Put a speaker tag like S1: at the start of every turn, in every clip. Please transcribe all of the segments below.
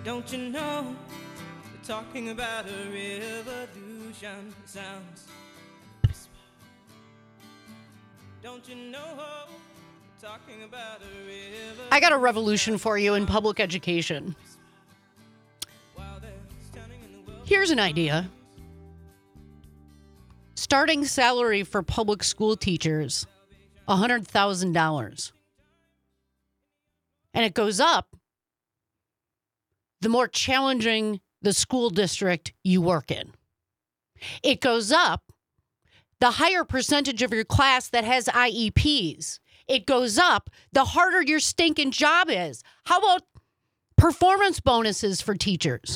S1: Don't you know we're talking about a revolution? Sounds whisper. Don't you know we're talking about a revolution?
S2: I got a revolution for you in public education. Here's an idea. Starting salary for public school teachers, $100,000. And it goes up the more challenging the school district you work in. It goes up the higher percentage of your class that has IEPs. It goes up the harder your stinking job is. How about performance bonuses for teachers?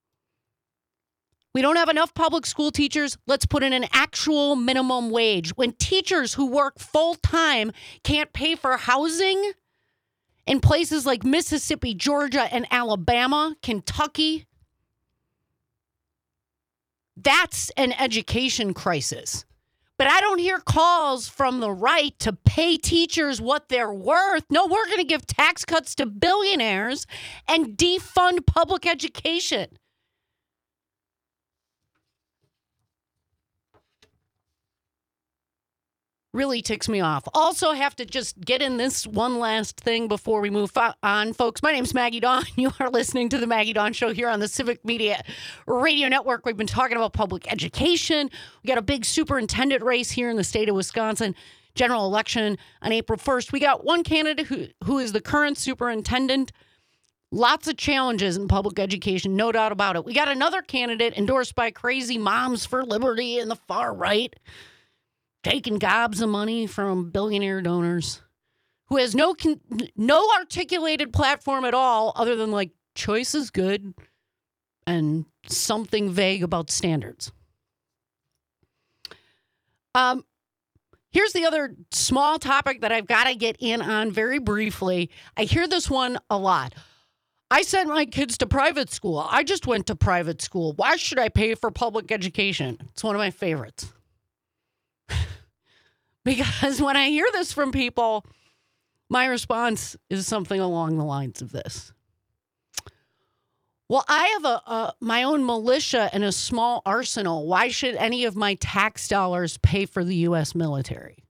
S2: We don't have enough public school teachers. Let's put in an actual minimum wage. When teachers who work full-time can't pay for housing in places like Mississippi, Georgia, and Alabama, Kentucky, that's an education crisis. But I don't hear calls from the right to pay teachers what they're worth. No, we're going to give tax cuts to billionaires and defund public education. Really ticks me off. Also have to just get in this one last thing before we move on, folks. My name's Maggie Dawn. You are listening to the Maggie Dawn Show here on the Civic Media Radio Network. We've been talking about public education. We got a big superintendent race here in the state of Wisconsin. General election on April 1st. We got one candidate who is the current superintendent. Lots of challenges in public education, no doubt about it. We got another candidate endorsed by crazy moms for liberty and the far right, taking gobs of money from billionaire donors, who has no articulated platform at all other than like choice is good and something vague about standards. Here's the other small topic that I've got to get in on very briefly. I hear this one a lot. I sent my kids to private school. I just went to private school. Why should I pay for public education? It's one of my favorites. Because when I hear this from people, my response is something along the lines of this. Well, I have my own militia and a small arsenal. Why should any of my tax dollars pay for the U.S. military?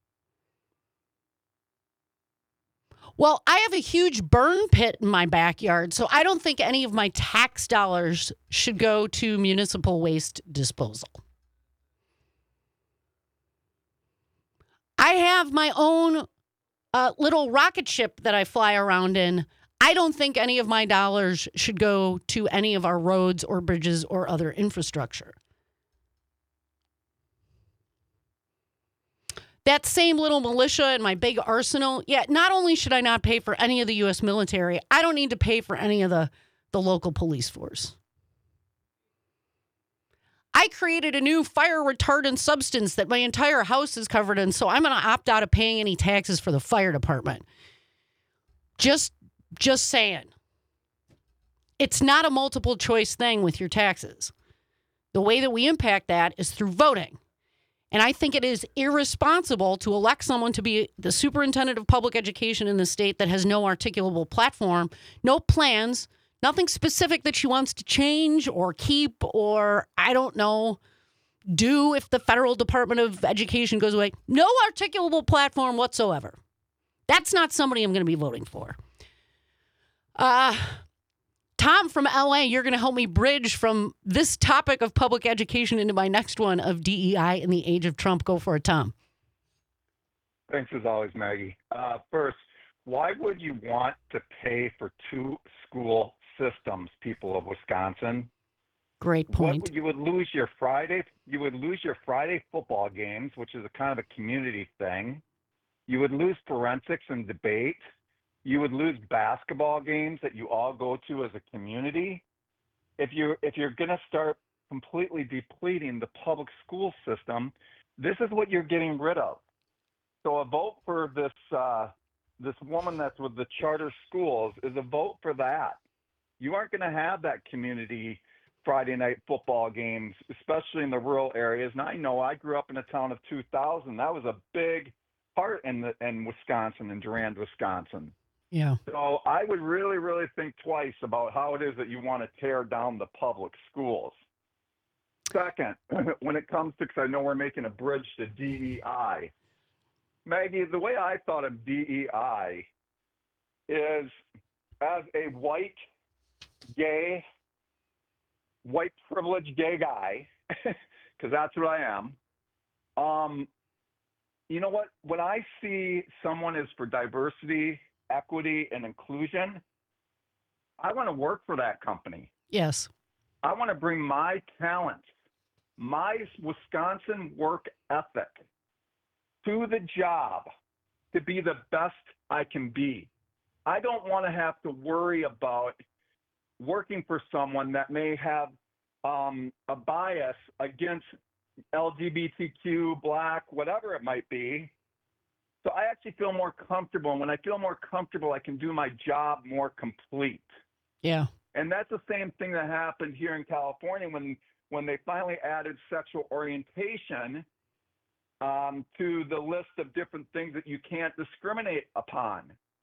S2: Well, I have a huge burn pit in my backyard, so I don't think any of my tax dollars should go to municipal waste disposal. I have my own little rocket ship that I fly around in. I don't think any of my dollars should go to any of our roads or bridges or other infrastructure. That same little militia and my big arsenal, not only should I not pay for any of the U.S. military, I don't need to pay for any of the local police force. I created a new fire retardant substance that my entire house is covered in, so I'm going to opt out of paying any taxes for the fire department. Just saying. It's not a multiple choice thing with your taxes. The way that we impact that is through voting. And I think it is irresponsible to elect someone to be the superintendent of public education in the state that has no articulable platform, no plans, nothing specific that she wants to change or keep or, I don't know, do if the federal Department of Education goes away. No articulable platform whatsoever. That's not somebody I'm going to be voting for. Tom from LA, you're going to help me bridge from this topic of public education into my next one of DEI in the age of Trump. Go for it, Tom.
S3: Thanks as always, Maggie. First, why would you want to pay for two school systems, people of Wisconsin?
S2: Great point.
S3: You would lose your Friday football games, which is a kind of a community thing. You would lose forensics and debate. You would lose basketball games that you all go to as a community. If you're going to start completely depleting the public school system, this is what you're getting rid of. So a vote for this woman that's with the charter schools is a vote for that. You aren't going to have that community Friday night football games, especially in the rural areas. And I know I grew up in a town of 2,000. That was a big part in Wisconsin, in Durand, Wisconsin.
S2: Yeah.
S3: So I would really, really think twice about how it is that you want to tear down the public schools. Second, when it comes to, because I know we're making a bridge to DEI, Maggie, the way I thought of DEI is as a white, gay, white privileged gay guy, because that's what I am. You know what? When I see someone is for diversity, equity, and inclusion, I want to work for that company.
S2: Yes.
S3: I want to bring my talent, my Wisconsin work ethic to the job to be the best I can be. I don't want to have to worry about working for someone that may have a bias against LGBTQ, Black, whatever it might be. So I actually feel more comfortable. And when I feel more comfortable, I can do my job more complete.
S2: Yeah.
S3: And that's the same thing that happened here in California when they finally added sexual orientation to the list of different things that you can't discriminate upon.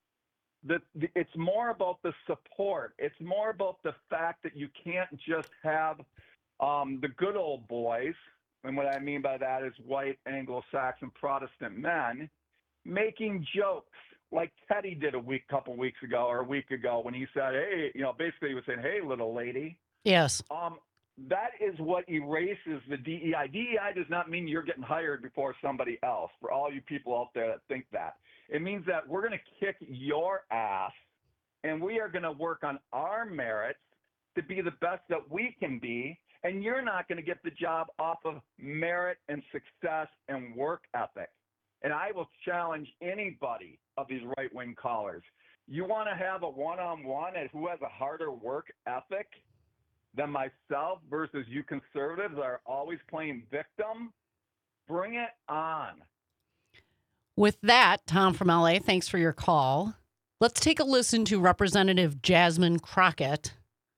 S3: It's more about the support. It's more about the fact that you can't just have the good old boys, and what I mean by that is white Anglo-Saxon Protestant men, making jokes like Teddy did a week ago when he said, hey, basically he was saying, hey, little lady.
S2: Yes.
S3: That is what erases the DEI. DEI does not mean you're getting hired before somebody else, for all you people out there that think that. It means that we're going to kick your ass, and we are going to work on our merits to be the best that we can be, and you're not going to get the job off of merit and success and work ethic. And I will challenge anybody of these right-wing callers. You want to have a one-on-one at who has a harder work ethic than myself versus you conservatives that are always playing victim? Bring it on.
S2: With that, Tom from LA, thanks for your call. Let's take a listen to Representative Jasmine Crockett.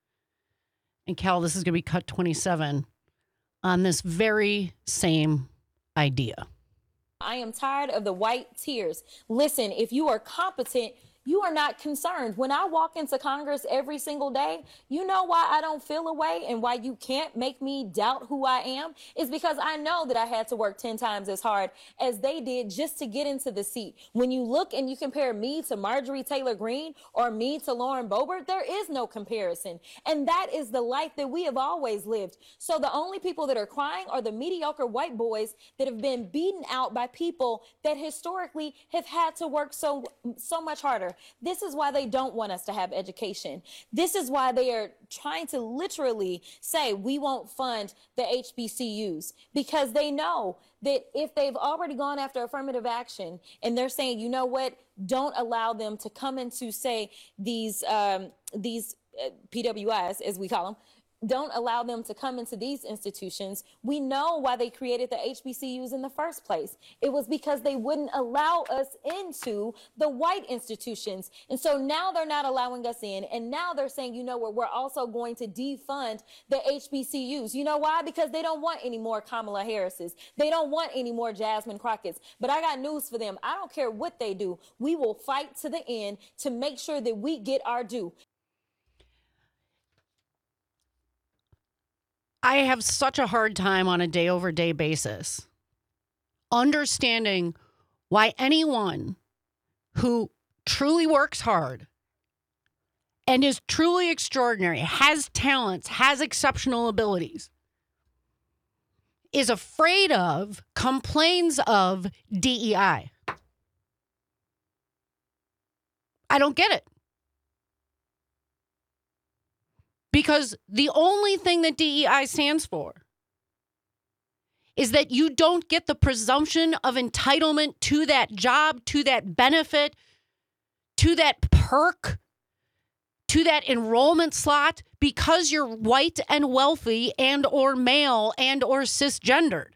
S2: And Cal, this is going to be cut 27 on this very same idea.
S4: I am tired of the white tears. Listen, if you are competent, you are not concerned. When I walk into Congress every single day, you know why I don't feel a way and why you can't make me doubt who I am is because I know that I had to work 10 times as hard as they did just to get into the seat. When you look and you compare me to Marjorie Taylor Greene or me to Lauren Boebert, there is no comparison. And that is the life that we have always lived. So the only people that are crying are the mediocre white boys that have been beaten out by people that historically have had to work so much harder. This is why they don't want us to have education. This is why they are trying to literally say we won't fund the HBCUs, because they know that if they've already gone after affirmative action and they're saying, you know what, don't allow them to come into, say, these PWIs, as we call them, don't allow them to come into these institutions. We know why they created the HBCUs in the first place. It was because they wouldn't allow us into the white institutions. And so now they're not allowing us in. And now they're saying, you know what, we're also going to defund the HBCUs. You know why? Because they don't want any more Kamala Harrises. They don't want any more Jasmine Crockett's. But I got news for them. I don't care what they do. We will fight to the end to make sure that we get our due.
S2: I have such a hard time on a day-over-day basis understanding why anyone who truly works hard and is truly extraordinary, has talents, has exceptional abilities, is afraid of, complains of DEI. I don't get it. Because the only thing that DEI stands for is that you don't get the presumption of entitlement to that job, to that benefit, to that perk, to that enrollment slot because you're white and wealthy and or male and or cisgendered.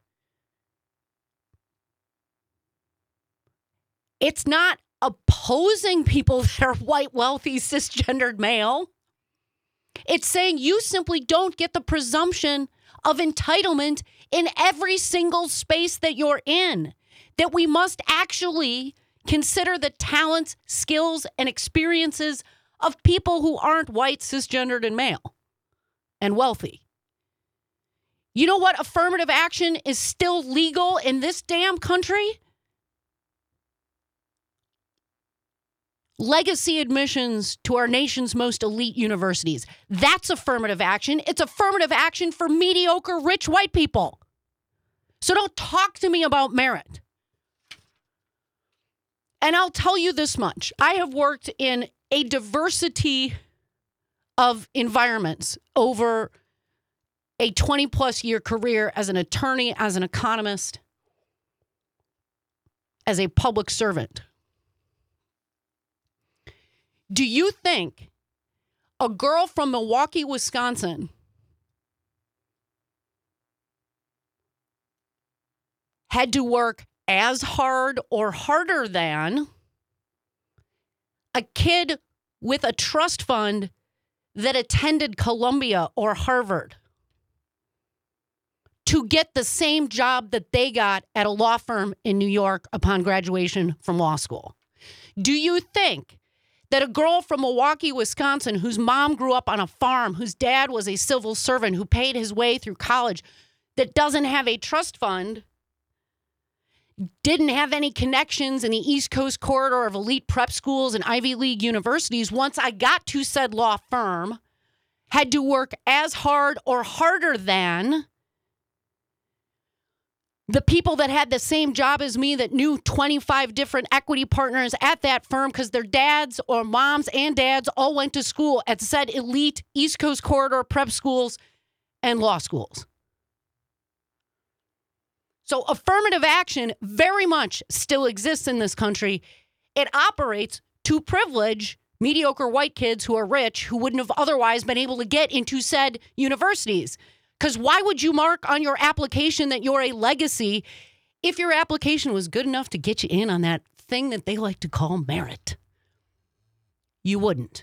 S2: It's not opposing people that are white, wealthy, cisgendered male. It's saying you simply don't get the presumption of entitlement in every single space that you're in, that we must actually consider the talents, skills, and experiences of people who aren't white, cisgendered, and male, and wealthy. You know what? Affirmative action is still legal in this damn country. Legacy admissions to our nation's most elite universities. That's affirmative action. It's affirmative action for mediocre, rich white people. So don't talk to me about merit. And I'll tell you this much. I have worked in a diversity of environments over a 20-plus year career as an attorney, as an economist, as a public servant. Do you think a girl from Milwaukee, Wisconsin had to work as hard or harder than a kid with a trust fund that attended Columbia or Harvard to get the same job that they got at a law firm in New York upon graduation from law school? Do you think that a girl from Milwaukee, Wisconsin, whose mom grew up on a farm, whose dad was a civil servant, who paid his way through college, that doesn't have a trust fund, didn't have any connections in the East Coast corridor of elite prep schools and Ivy League universities, once I got to said law firm, had to work as hard or harder than the people that had the same job as me that knew 25 different equity partners at that firm because their dads or moms and dads all went to school at said elite East Coast corridor prep schools and law schools. So affirmative action very much still exists in this country. It operates to privilege mediocre white kids who are rich, who wouldn't have otherwise been able to get into said universities. Because why would you mark on your application that you're a legacy if your application was good enough to get you in on that thing that they like to call merit? You wouldn't.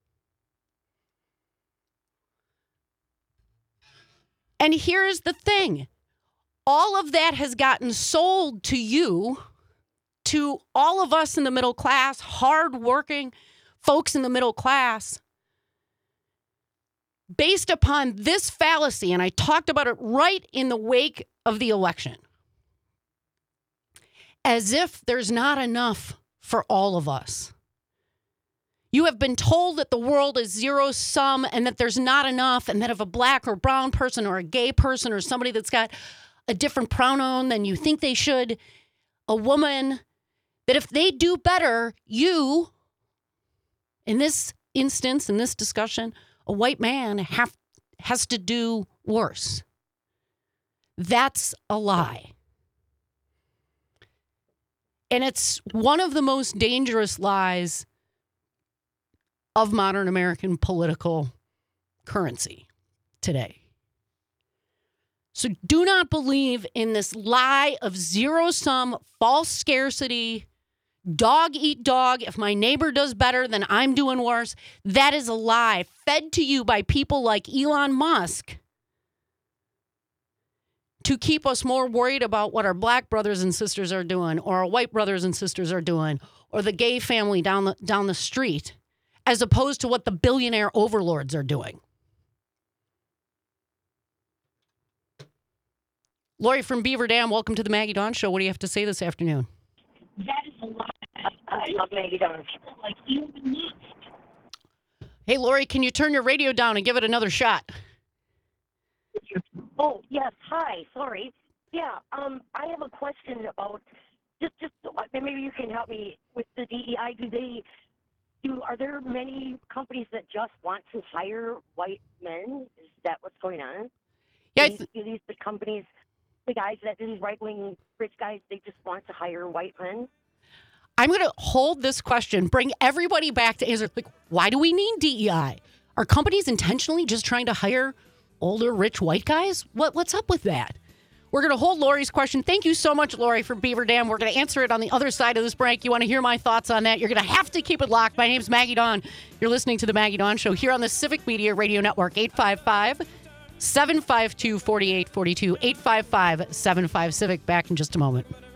S2: And here's the thing. All of that has gotten sold to you, to all of us in the middle class, hardworking folks in the middle class, based upon this fallacy, and I talked about it right in the wake of the election, as if there's not enough for all of us. You have been told that the world is zero sum and that there's not enough, and that if a black or brown person or a gay person or somebody that's got a different pronoun than you think they should, a woman, that if they do better, you, in this instance, in this discussion, a white man has to do worse. That's a lie. And it's one of the most dangerous lies of modern American political currency today. So do not believe in this lie of zero-sum, false scarcity, dog eat dog. If my neighbor does better, then I'm doing worse. That is a lie fed to you by people like Elon Musk to keep us more worried about what our black brothers and sisters are doing, or our white brothers and sisters are doing, or the gay family down the street, as opposed to what the billionaire overlords are doing. Lori from Beaver Dam, welcome to the Maggie Dawn Show. What do you have to say this afternoon?
S5: That is a lot. I love Maggie Dawn. Like you.
S2: Hey, Lori, can you turn your radio down and give it another shot?
S5: Oh, yes. Hi. Sorry. Yeah. I have a question about just maybe you can help me with the DEI. Are there many companies that just want to hire white men? Is that what's going on?
S2: Yeah.
S5: These the companies, the guys that these right-wing rich guys, they just want to hire white men?
S2: I'm going to hold this question, bring everybody back to answer. Like, why do we need DEI? Are companies intentionally just trying to hire older, rich white guys? What's up with that? We're going to hold Lori's question. Thank you so much, Lori, from Beaver Dam. We're going to answer it on the other side of this break. You want to hear my thoughts on that? You're going to have to keep it locked. My name's Maggie Dawn. You're listening to the Maggie Dawn Show here on the Civic Media Radio Network. 855-752-4842. 855-75-CIVIC. Back in just a moment.